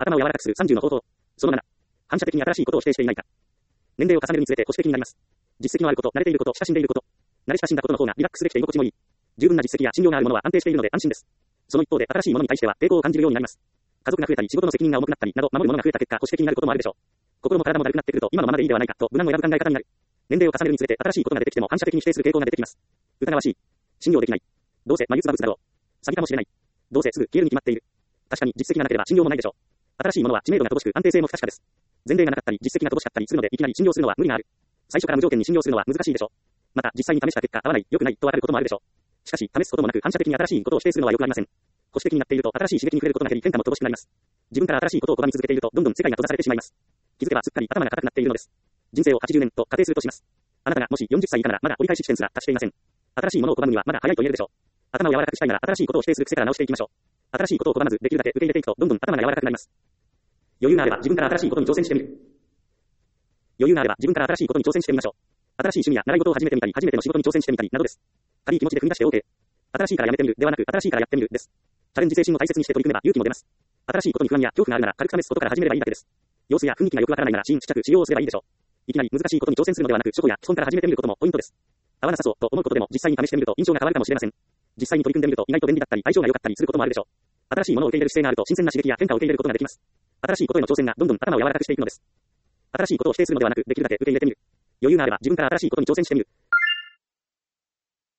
頭を柔らかくする30の方法。その7。反射的に新しいことを否定していないか。年齢を重ねるにつれて保守的になります。実績のあること、慣れていること、親しんでいること。慣れ親しんだことの方がリラックスできて居心地もいい。十分な実績や信用があるものは安定しているので安心です。その一方で新しいものに対しては抵抗を感じるようになります。家族が増えたり仕事の責任が重くなったりなど守るものが増えた結果保守的になることもあるでしょう。心も体もだるくなってくると今のままでいいではないかと無難を選ぶ考え方になる。年齢を重ねるにつれて新しいことが出てきても反射的に否定する傾向が出てきます。疑わしい。信用できない。どうせ眉唾物だろう。詐欺かもしれない。どうせすぐ消えるに決まっている。確かに実績がなければ信用もないでしょう。新しいものは知名度が乏しく安定性も不確かです。前例がなかったり実績が乏しかったりするのでいきなり信用するのは無理がある。最初から無条件に信用するのは難しいでしょう。また実際に試した結果合わない、良くないとわかることもあるでしょう。しかし試すこともなく反射的に新しいことを否定するのは良くありません。保守的になっていると新しい刺激に触れることが減り変化も乏しくなります。自分から新しいことを拒み続けているとどんどん世界が閉ざされてしまいます。気づけばすっかり頭が固くなっているのです。人生を80年と仮定するとします。あなたがもし40歳以下ならまだ折り返し地点すら達していません。新しいものを拒むにはまだ早いと言えるでしょう。頭を柔らかくしたいなら新しいことを否定する癖から直していきましょう。新しいことを拒まずできるだけ受け入れていくとどんどん頭が柔らかくなります。余裕があれば自分から新しいことに挑戦してみる。余裕があれば自分から新しいことに挑戦してみましょう。新しい趣味や習い事を始めてみたり、初めての仕事に挑戦してみたりなどです。軽い気持ちで踏み出して OK。新しいからやめてみるではなく、新しいからやってみるです。チャレンジ精神を大切にして取り組めば勇気も出ます。新しいことに不安や恐怖があるなら軽く試すことから始めればいいだけです。様子や雰囲気がよくわからないなら試着使用をすればいいでしょう。いきなり難しいことに挑戦するのではなく、初歩や基本から始めてみることもポイントです。合わなさそうと思うことでも実際に試してみると印象が変わるかもしれません。実際に取り組んでみると意外と便利だったり相性が良かったりすることもあるでしょう。新しいものを受け入れる姿勢があると新鮮な刺激や変化を受け入れることができます。新しいことへの挑戦がどんどん頭を柔らかくしていくのです。新しいことを否定するのではなく、できるだけ受け入れてみる。余裕があれば自分から新しいことに挑戦してみる。